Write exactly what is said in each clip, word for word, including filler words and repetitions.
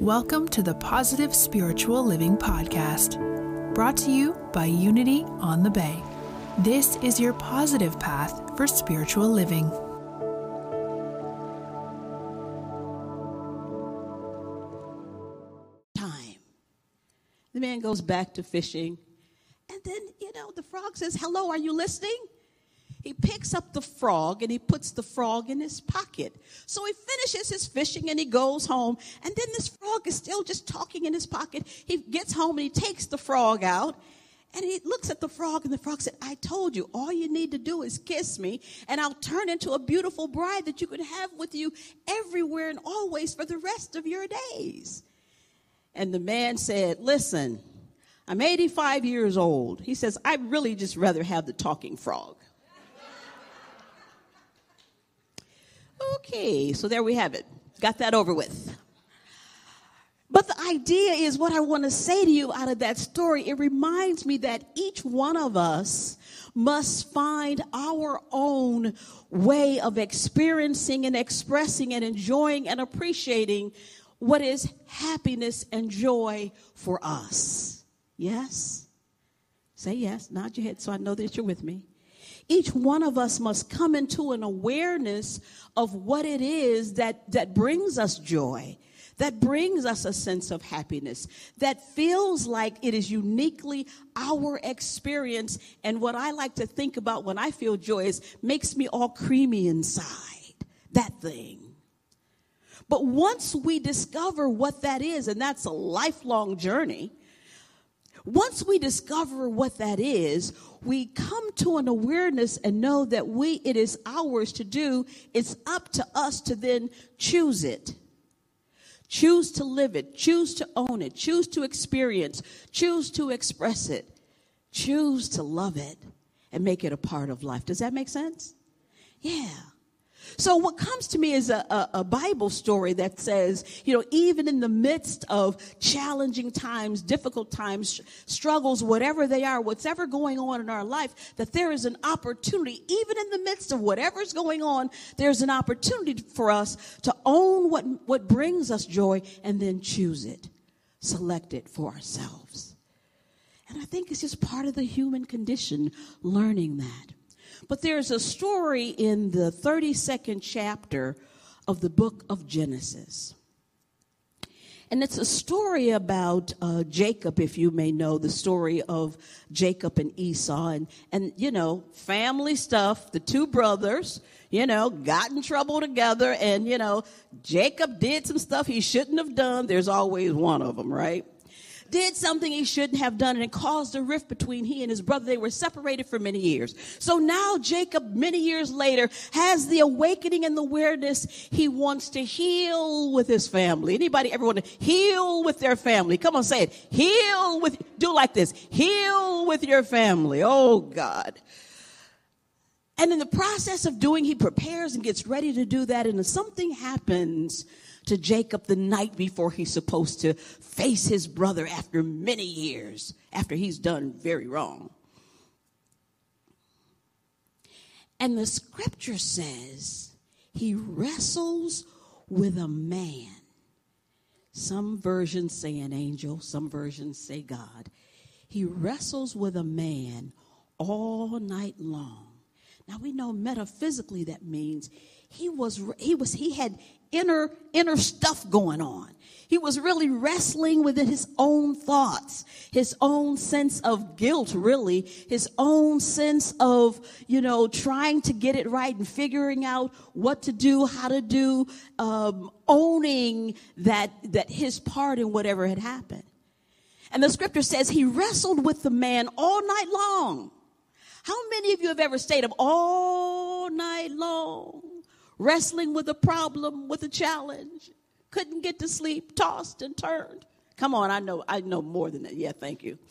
Welcome to the Positive Spiritual Living Podcast, brought to you by Unity on the Bay. This is your positive path for spiritual living. Time. The man goes back to fishing, and then, you know, the frog says, "Hello, are you listening?" He picks up the frog and he puts the frog in his pocket. So he finishes his fishing and he goes home. And then this frog is still just talking in his pocket. He gets home and he takes the frog out. And he looks at the frog, and the frog said, "I told you, all you need to do is kiss me, and I'll turn into a beautiful bride that you could have with you everywhere and always for the rest of your days." And the man said, "Listen, I'm eighty-five years old." He says, "I'd really just rather have the talking frog." Okay, so there we have it. Got that over with. But the idea is what I want to say to you out of that story. It reminds me that each one of us must find our own way of experiencing and expressing and enjoying and appreciating what is happiness and joy for us. Yes? Say yes. Nod your head so I know that you're with me. Each one of us must come into an awareness of what it is that, that brings us joy, that brings us a sense of happiness, that feels like it is uniquely our experience. And what I like to think about when I feel joy is makes me all creamy inside, that thing. But once we discover what that is, and that's a lifelong journey, once we discover what that is, we come to an awareness and know that we it is ours to do. It's up to us to then choose it. Choose to live it. Choose to own it. Choose to experience. Choose to express it. Choose to love it and make it a part of life. Does that make sense? Yeah. So what comes to me is a, a, a Bible story that says, you know, even in the midst of challenging times, difficult times, struggles, whatever they are, whatever going on in our life, that there is an opportunity, even in the midst of whatever's going on, there's an opportunity for us to own what, what brings us joy and then choose it, select it for ourselves. And I think it's just part of the human condition, learning that. But there's a story in the thirty-second chapter of the book of Genesis. And it's a story about uh, Jacob, if you may know the story of Jacob and Esau. And, and, you know, family stuff, the two brothers, you know, got in trouble together. And, you know, Jacob did some stuff he shouldn't have done. There's always one of them, right? Did something he shouldn't have done, and it caused a rift between he and his brother. They were separated for many years. So now Jacob, many years later, has the awakening and the awareness he wants to heal with his family. Anybody ever want to heal with their family? Come on, say it. Heal with, do like this. Heal with your family. Oh, God. And in the process of doing, he prepares and gets ready to do that, and something happens to Jacob the night before he's supposed to face his brother after many years, after he's done very wrong. And the scripture says he wrestles with a man. Some versions say an angel, some versions say God. He wrestles with a man all night long. Now we know metaphysically that means he was he was he had inner inner stuff going on. He was really wrestling within his own thoughts, his own sense of guilt, really, his own sense of, you know, trying to get it right and figuring out what to do, how to do, um, owning that that his part in whatever had happened. And the scripture says he wrestled with the man all night long. How many of you have ever stayed up all night long, wrestling with a problem, with a challenge, couldn't get to sleep, tossed and turned? Come on, I know, I know more than that. Yeah, thank you.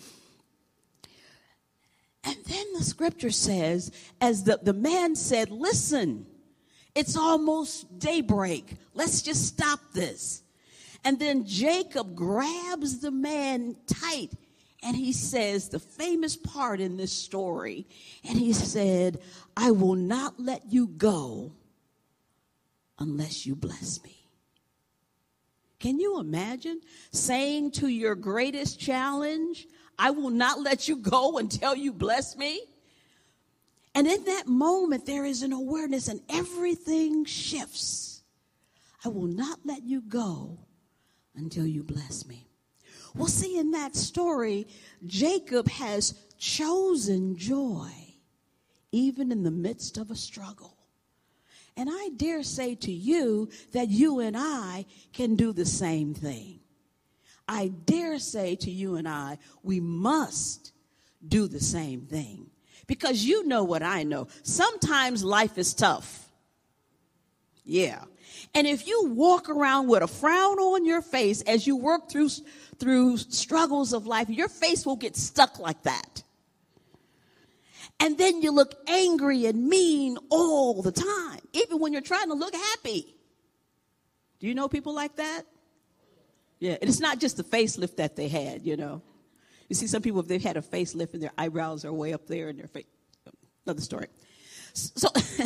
And then the scripture says, as the, the man said, "Listen, it's almost daybreak. Let's just stop this." And then Jacob grabs the man tight, and he says the famous part in this story, and he said, "I will not let you go unless you bless me." Can you imagine saying to your greatest challenge, I will not let you go until you bless me? And in that moment, there is an awareness and everything shifts. I will not let you go until you bless me. Well, see, in that story, Jacob has chosen joy, even in the midst of a struggle. And I dare say to you that you and I can do the same thing. I dare say to you and I, we must do the same thing. Because you know what I know. Sometimes life is tough. Yeah. And if you walk around with a frown on your face as you work through, through struggles of life, your face will get stuck like that. And then you look angry and mean all the time, even when you're trying to look happy. Do you know people like that? Yeah, and it's not just the facelift that they had, you know. You see some people, if they've had a facelift and their eyebrows are way up there in their face. Another story. So,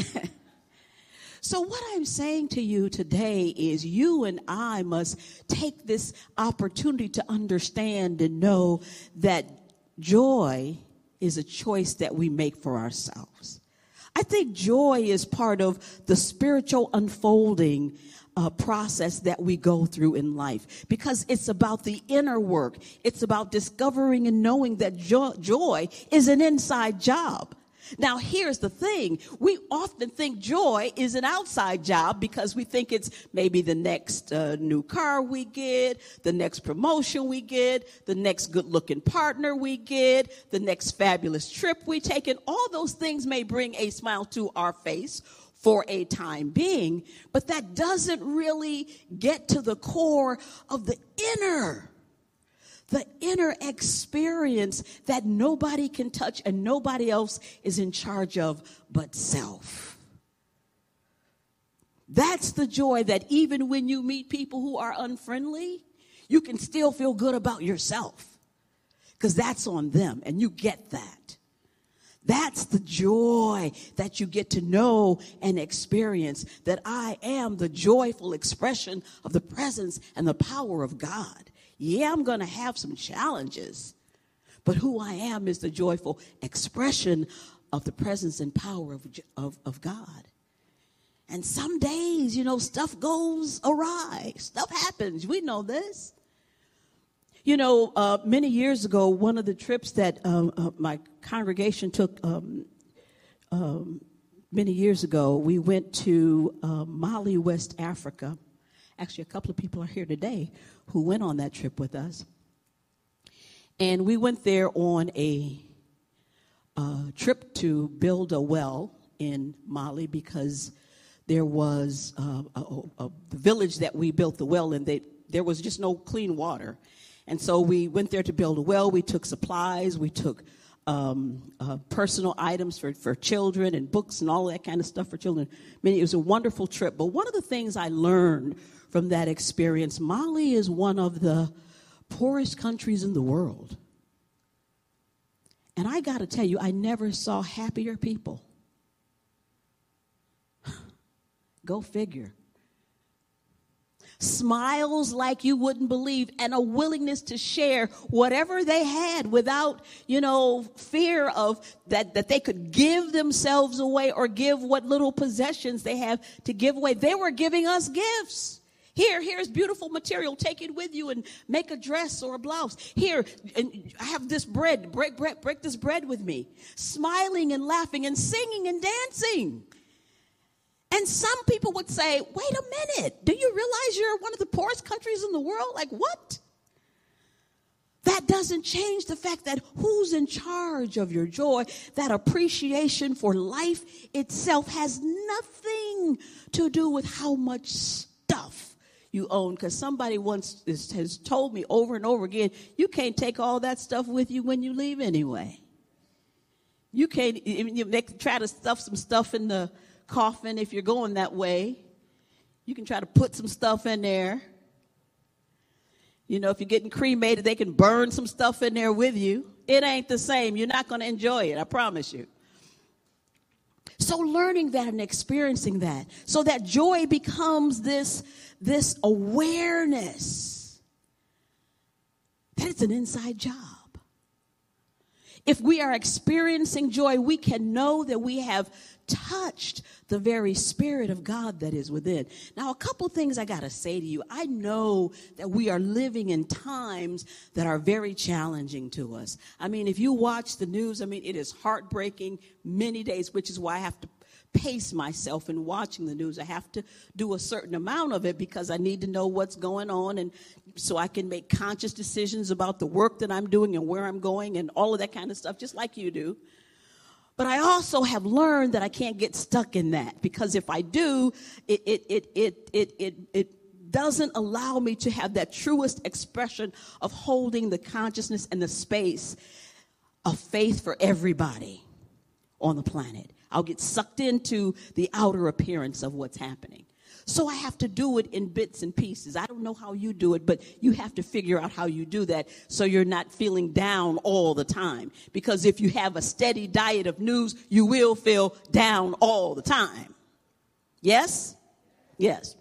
so what I'm saying to you today is you and I must take this opportunity to understand and know that joy is a choice that we make for ourselves. I think joy is part of the spiritual unfolding uh, process that we go through in life, because it's about the inner work. It's about discovering and knowing that jo- joy is an inside job. Now, here's the thing. We often think joy is an outside job because we think it's maybe the next uh, new car we get, the next promotion we get, the next good-looking partner we get, the next fabulous trip we take. And all those things may bring a smile to our face for a time being, but that doesn't really get to the core of the inner The inner experience that nobody can touch and nobody else is in charge of but self. That's the joy that even when you meet people who are unfriendly, you can still feel good about yourself, because that's on them and you get that. That's the joy that you get to know and experience, that I am the joyful expression of the presence and the power of God. Yeah, I'm going to have some challenges, but who I am is the joyful expression of the presence and power of, of, of God. And some days, you know, stuff goes awry. Stuff happens. We know this. You know, uh, many years ago, one of the trips that um, uh, my congregation took um, um, many years ago, we went to uh, Mali, West Africa. Actually, a couple of people are here today who went on that trip with us. And we went there on a uh, trip to build a well in Mali, because there was uh, a, a, a the village that we built the well in, they, there was just no clean water. And so we went there to build a well. We took supplies. We took um, uh, personal items for, for children and books and all that kind of stuff for children. I mean, it was a wonderful trip. But one of the things I learned from that experience, Mali is one of the poorest countries in the world. And I got to tell you, I never saw happier people. Go figure. Smiles like you wouldn't believe, and a willingness to share whatever they had without, you know, fear of that, that they could give themselves away or give what little possessions they have to give away. They were giving us gifts. Here, here's beautiful material. Take it with you and make a dress or a blouse. Here, and I have this bread. Break, break, break this bread with me. Smiling and laughing and singing and dancing. And some people would say, wait a minute, do you realize you're one of the poorest countries in the world? Like, what? That doesn't change the fact that who's in charge of your joy, that appreciation for life itself has nothing to do with how much stuff you own. Because somebody once is, has told me over and over again, you can't take all that stuff with you when you leave anyway. You can't, they try to stuff some stuff in the coffin if you're going that way. You can try to put some stuff in there. You know, if you're getting cremated, they can burn some stuff in there with you. It ain't the same. You're not going to enjoy it, I promise you. So learning that and experiencing that, so that joy becomes this, this awareness that it's an inside job. If we are experiencing joy, we can know that we have touched the very Spirit of God that is within. Now, a couple things I got to say to you. I know that we are living in times that are very challenging to us. I mean, if you watch the news, I mean, it is heartbreaking many days, which is why I have to pace myself in watching the news. I have to do a certain amount of it because I need to know what's going on, and so I can make conscious decisions about the work that I'm doing and where I'm going and all of that kind of stuff, just like you do. But I also have learned that I can't get stuck in that, because if I do, it it it it it it, it doesn't allow me to have that truest expression of holding the consciousness and the space of faith for everybody on the planet. I'll get sucked into the outer appearance of what's happening. So I have to do it in bits and pieces. I don't know how you do it, but you have to figure out how you do that so you're not feeling down all the time. Because if you have a steady diet of news, you will feel down all the time. Yes? Yes.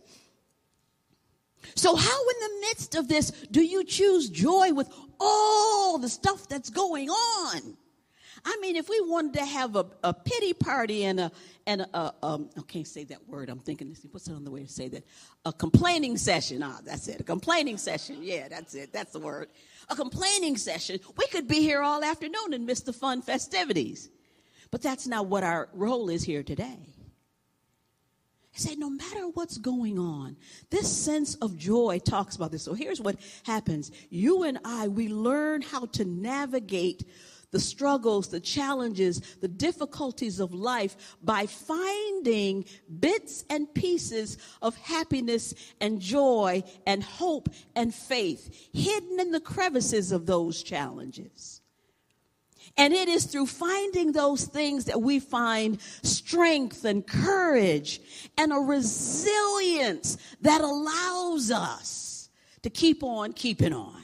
So how in the midst of this do you choose joy with all the stuff that's going on? I mean, if we wanted to have a, a pity party and a, and a, a um, I can't say that word. I'm thinking, what's another way to say that? A complaining session. Ah, that's it. A complaining session. Yeah, that's it. That's the word. A complaining session. We could be here all afternoon and miss the fun festivities. But that's not what our role is here today. I say, no matter what's going on, this sense of joy talks about this. So here's what happens. You and I, we learn how to navigate the struggles, the challenges, the difficulties of life by finding bits and pieces of happiness and joy and hope and faith hidden in the crevices of those challenges. And it is through finding those things that we find strength and courage and a resilience that allows us to keep on keeping on.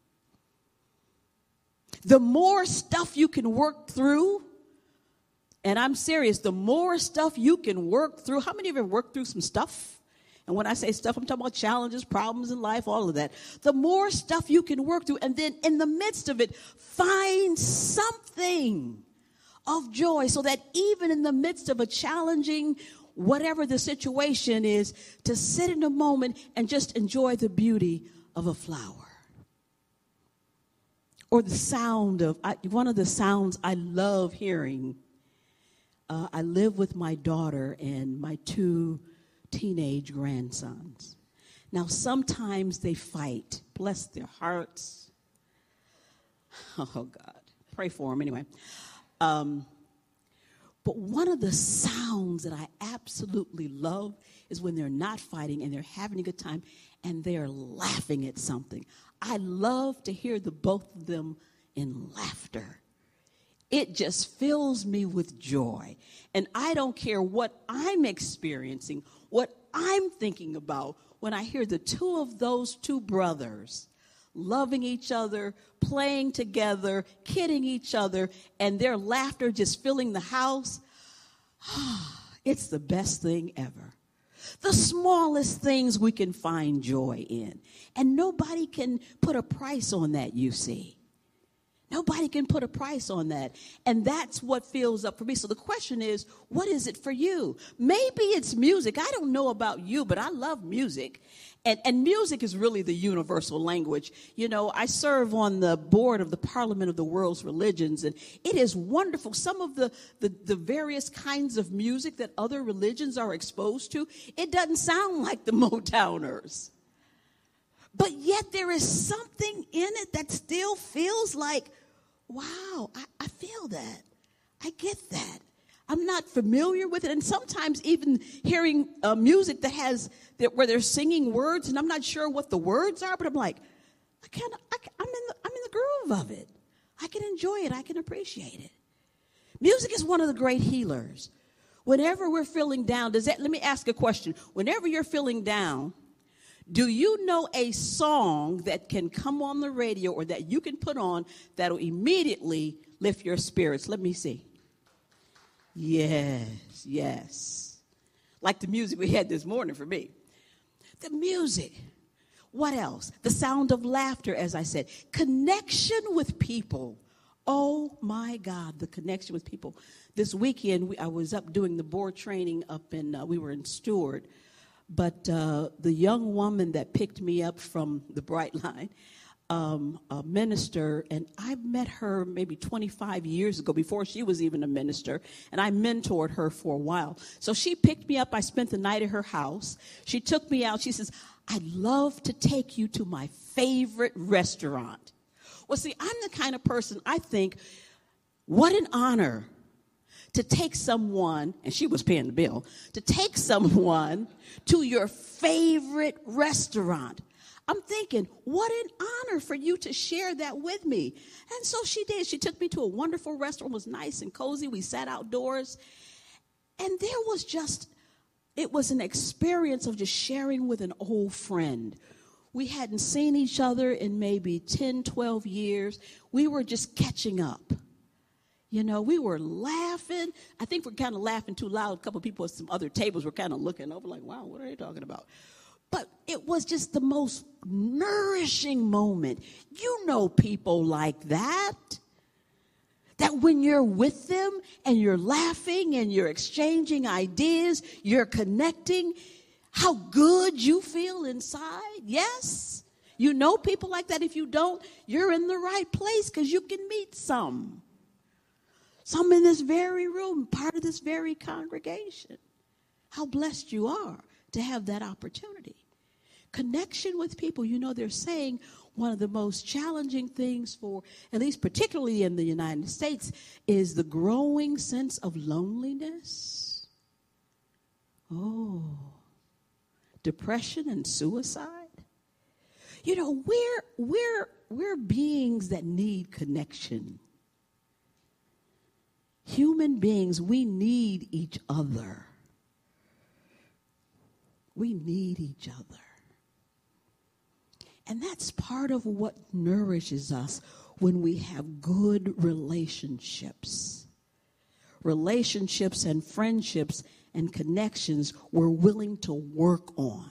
The more stuff you can work through, and I'm serious, the more stuff you can work through. How many of you have worked through some stuff? And when I say stuff, I'm talking about challenges, problems in life, all of that. The more stuff you can work through, and then in the midst of it, find something of joy so that even in the midst of a challenging, whatever the situation is, to sit in a moment and just enjoy the beauty of a flower. Or the sound of, I, one of the sounds I love hearing. Uh, I live with my daughter and my two teenage grandsons. Now, sometimes they fight. Bless their hearts. Oh, God. Pray for them anyway. Um, but one of the sounds that I absolutely love is when they're not fighting and they're having a good time and they're laughing at something. I love to hear the both of them in laughter. It just fills me with joy. And I don't care what I'm experiencing, what I'm thinking about when I hear the two of those two brothers loving each other, playing together, kidding each other, and their laughter just filling the house. It's the best thing ever. The smallest things we can find joy in. And nobody can put a price on that, you see. Nobody can put a price on that. And that's what fills up for me. So the question is, what is it for you? Maybe it's music. I don't know about you, but I love music. And, and music is really the universal language. You know, I serve on the board of the Parliament of the World's Religions, and it is wonderful. Some of the, the, the various kinds of music that other religions are exposed to, it doesn't sound like the Motowners. But yet there is something in it that still feels like, wow, I, I feel that. I get that. I'm not familiar with it. And sometimes even hearing uh, music that has, that where they're singing words, and I'm not sure what the words are, but I'm like, I can't, I, I'm, in the, I'm in the groove of it. I can enjoy it. I can appreciate it. Music is one of the great healers. Whenever we're feeling down, does that, let me ask a question. Whenever you're feeling down, do you know a song that can come on the radio or that you can put on that'll immediately lift your spirits? Let me see. Yes, yes. Like the music we had this morning for me. The music. What else? The sound of laughter, as I said. Connection with people. Oh, my God, the connection with people. This weekend, we, I was up doing the board training up in, uh, we were in Stewart. But uh, the young woman that picked me up from the Brightline, um, a minister, and I met her maybe twenty-five years ago, before she was even a minister, and I mentored her for a while. So she picked me up. I spent the night at her house. She took me out. She says, I'd love to take you to my favorite restaurant. Well, see, I'm the kind of person, I think, what an honor to take someone, and she was paying the bill, to take someone to your favorite restaurant. I'm thinking, what an honor for you to share that with me. And so she did. She took me to a wonderful restaurant. It was nice and cozy. We sat outdoors. And there was just, it was an experience of just sharing with an old friend. We hadn't seen each other in maybe ten, twelve years. We were just catching up. You know, we were laughing. I think we're kind of laughing too loud. A couple of people at some other tables were kind of looking over like, wow, what are they talking about? But it was just the most nourishing moment. You know people like that. That when you're with them and you're laughing and you're exchanging ideas, you're connecting, how good you feel inside. Yes, you know people like that. If you don't, you're in the right place because you can meet some. Some in this very room, part of this very congregation. How blessed you are to have that opportunity. Connection with people. You know, they're saying one of the most challenging things for, at least particularly in the United States, is the growing sense of loneliness. Oh, depression and suicide. You know, we're, we're, we're beings that need connection. Human beings, we need each other. We need each other. And that's part of what nourishes us when we have good relationships. Relationships and friendships and connections we're willing to work on.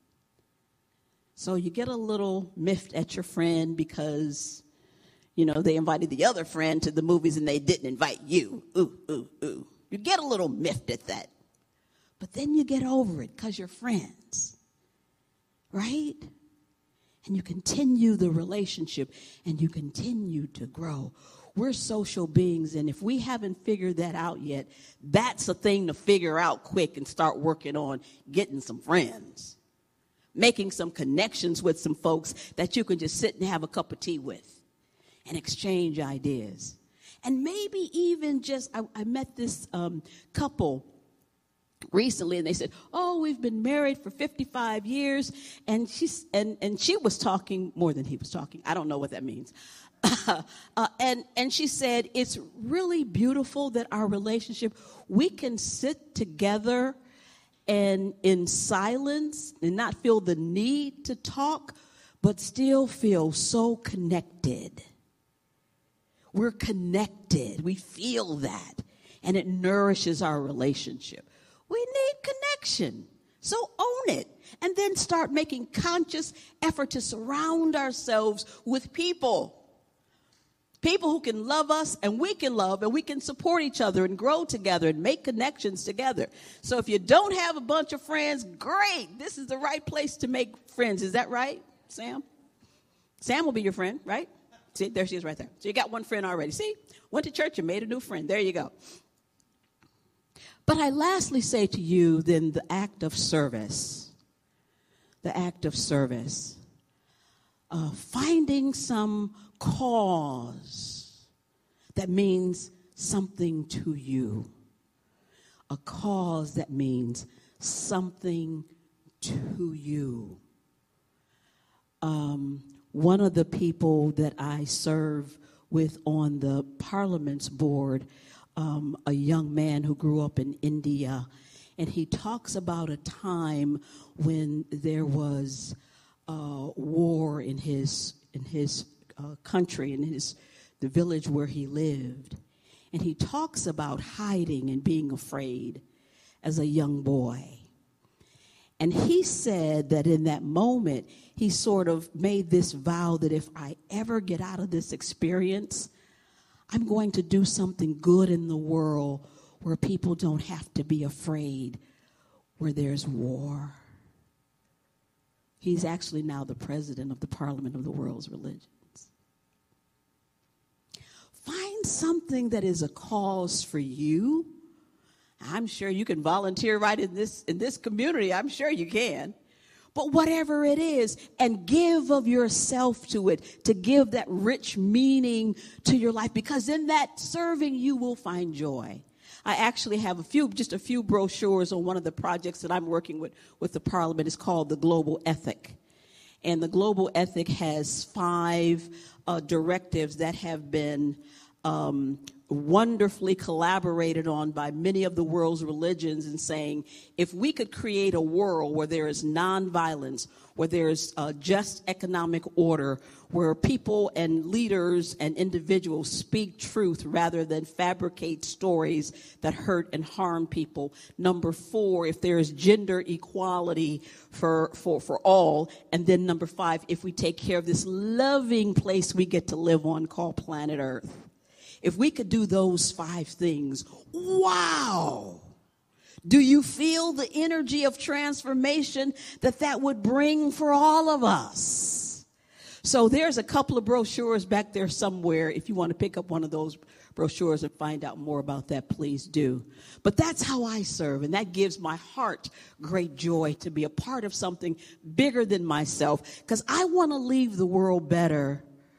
So you get a little miffed at your friend because, you know, they invited the other friend to the movies and they didn't invite you. Ooh, ooh, ooh. You get a little miffed at that. But then you get over it because you're friends. Right? And you continue the relationship and you continue to grow. We're social beings, and if we haven't figured that out yet, that's a thing to figure out quick and start working on getting some friends. Making some connections with some folks that you can just sit and have a cup of tea with and exchange ideas. And maybe even just, I, I met this um, couple recently, and they said, oh, we've been married for fifty-five years. And, she's, and, and she was talking more than he was talking. I don't know what that means. uh, and, and she said, it's really beautiful that our relationship, we can sit together and in silence and not feel the need to talk, but still feel so connected. We're connected. We feel that. And it nourishes our relationship. We need connection. So own it. And then start making conscious effort to surround ourselves with people. People who can love us and we can love and we can support each other and grow together and make connections together. So if you don't have a bunch of friends, great. This is the right place to make friends. Is that right, Sam? Sam will be your friend, right? See, there she is right there. So you got one friend already. See, went to church and made a new friend. There you go. But I lastly say to you then the act of service. The act of service. Uh, finding some cause that means something to you. A cause that means something to you. Um, one of the people that I serve with on the Parliament's board, um, a young man who grew up in India, and he talks about a time when there was uh, war in his in his uh, country, in his the village where he lived, and he talks about hiding and being afraid as a young boy. And he said that in that moment, he sort of made this vow that if I ever get out of this experience, I'm going to do something good in the world where people don't have to be afraid, where there's war. He's actually now the president of the Parliament of the World's Religions. Find something that is a cause for you. I'm sure you can volunteer right in this in this community. I'm sure you can. But whatever it is, and give of yourself to it, to give that rich meaning to your life, because in that serving you will find joy. I actually have a few, just a few brochures on one of the projects that I'm working with with the Parliament. It's called the Global Ethic. And the Global Ethic has five uh, directives that have been um, wonderfully collaborated on by many of the world's religions, and saying, if we could create a world where there is nonviolence, where there is uh, just economic order, where people and leaders and individuals speak truth rather than fabricate stories that hurt and harm people. Number four, if there is gender equality for, for, for all. And then number five, if we take care of this loving place we get to live on called planet Earth. If we could do those five things, wow! Do you feel the energy of transformation that that would bring for all of us? So there's a couple of brochures back there somewhere. If you want to pick up one of those brochures and find out more about that, please do. But that's how I serve, and that gives my heart great joy to be a part of something bigger than myself, because I want to leave the world better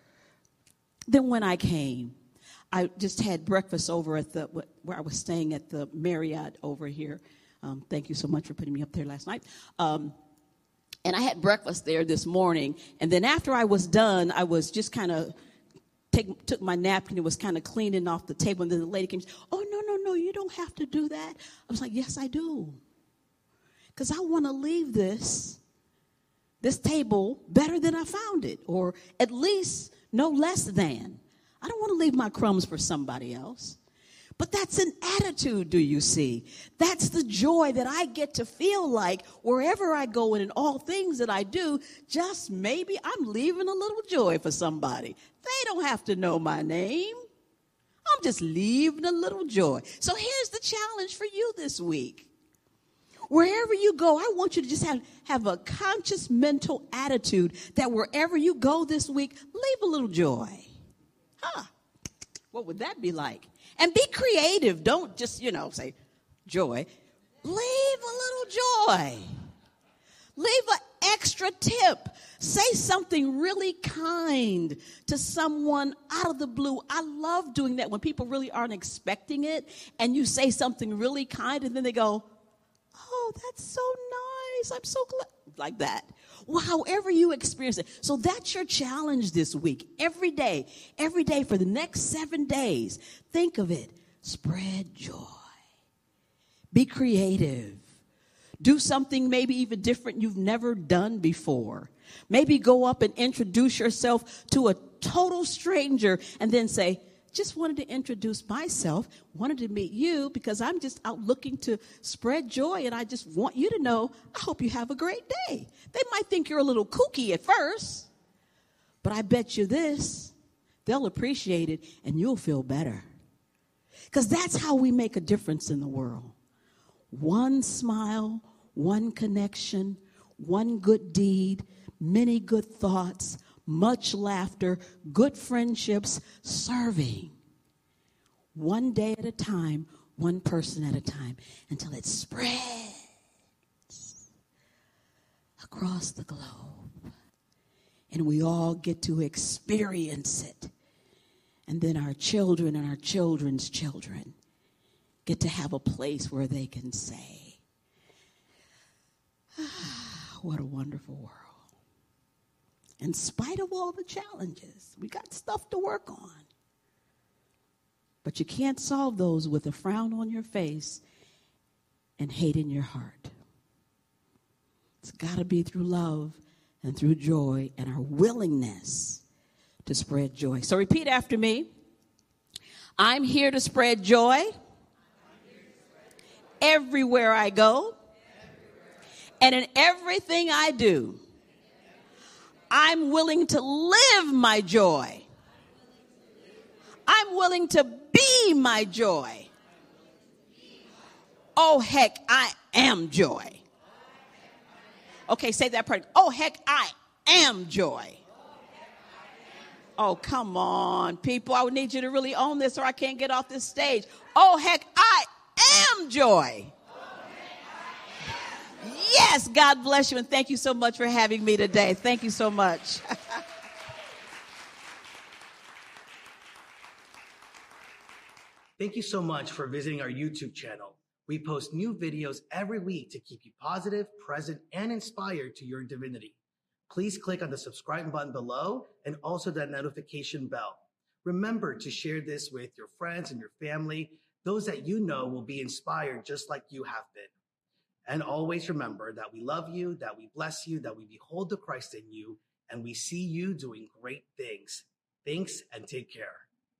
than when I came. I just had breakfast over at the, where I was staying at the Marriott over here. Um, thank you so much for putting me up there last night. Um, and I had breakfast there this morning. And then after I was done, I was just kind of take, took my napkin and was kind of cleaning off the table. And then the lady came and said, oh, no, no, no, you don't have to do that. I was like, yes, I do. Because I want to leave this, this table better than I found it, or at least no less than. I don't want to leave my crumbs for somebody else. But that's an attitude, do you see? That's the joy that I get to feel like wherever I go and in all things that I do, just maybe I'm leaving a little joy for somebody. They don't have to know my name. I'm just leaving a little joy. So here's the challenge for you this week. Wherever you go, I want you to just have, have a conscious mental attitude that wherever you go this week, leave a little joy. Huh. What would that be like? And be creative. Don't just, you know, say joy. Leave a little joy. Leave an extra tip. Say something really kind to someone out of the blue. I love doing that when people really aren't expecting it, and you say something really kind, and then they go, oh, that's so nice. I'm so glad. Like that. Well, however you experience it. So that's your challenge this week. Every day, every day for the next seven days, think of it. Spread joy. Be creative. Do something maybe even different you've never done before. Maybe go up and introduce yourself to a total stranger and then say, just wanted to introduce myself, wanted to meet you because I'm just out looking to spread joy, and I just want you to know I hope you have a great day. They might think you're a little kooky at first, but I bet you this, they'll appreciate it and you'll feel better. Because that's how we make a difference in the world. One smile, one connection, one good deed, many good thoughts, much laughter, good friendships, serving. One day at a time, one person at a time, until it spreads across the globe. And we all get to experience it. And then our children and our children's children get to have a place where they can say, ah, what a wonderful world. In spite of all the challenges, we got stuff to work on. But you can't solve those with a frown on your face and hate in your heart. It's got to be through love and through joy and our willingness to spread joy. So repeat after me. I'm here to spread joy everywhere I go, and in everything I do. I'm willing to live my joy. I'm willing to be my joy. Oh, heck, I am joy. Okay, say that part. Oh, heck, I am joy. Oh, come on, people. I would need you to really own this or I can't get off this stage. Oh, heck, I am joy. Yes, God bless you, and thank you so much for having me today. Thank you so much. Thank you so much for visiting our YouTube channel. We post new videos every week to keep you positive, present, and inspired to your divinity. Please click on the subscribe button below and also that notification bell. Remember to share this with your friends and your family, those that you know will be inspired just like you have been. And always remember that we love you, that we bless you, that we behold the Christ in you, and we see you doing great things. Thanks and take care.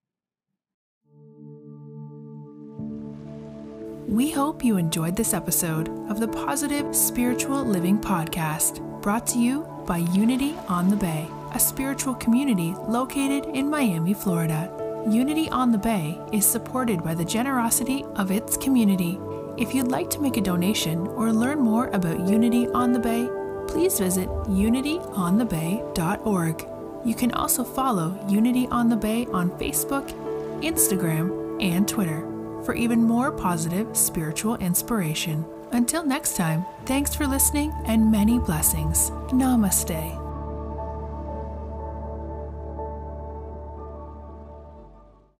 We hope you enjoyed this episode of the Positive Spiritual Living Podcast, brought to you by Unity on the Bay, a spiritual community located in Miami, Florida. Unity on the Bay is supported by the generosity of its community. If you'd like to make a donation or learn more about Unity on the Bay, please visit unity on the bay dot org. You can also follow Unity on the Bay on Facebook, Instagram, and Twitter for even more positive spiritual inspiration. Until next time, thanks for listening and many blessings. Namaste.